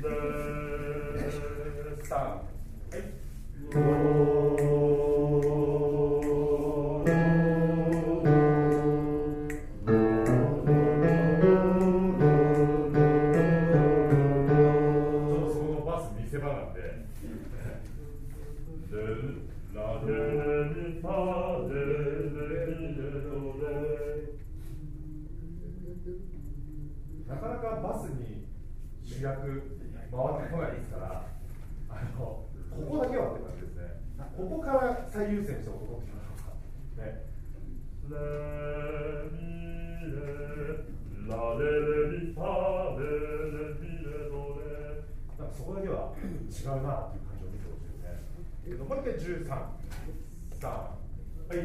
なかなかバスに主役回ってこないですから、ここだけはって感じですね。ここから最優先して踊ってきましょうか。ね。レミレラレレミファレレミレドレ。なんかそこだけは違うなっていう感じを見てほしいですね。もう一回13、3、はい。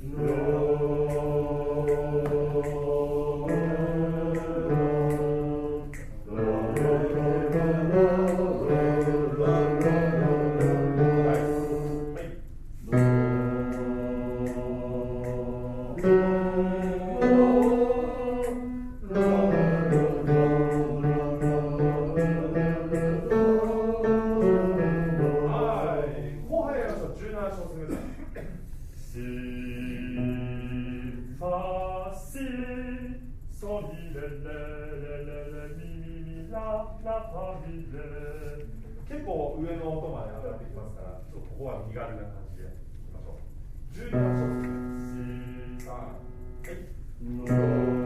結構上の音まで上がってきますから、ちょっとここは身軽な感じでいきましょう。17小節目。3、はい。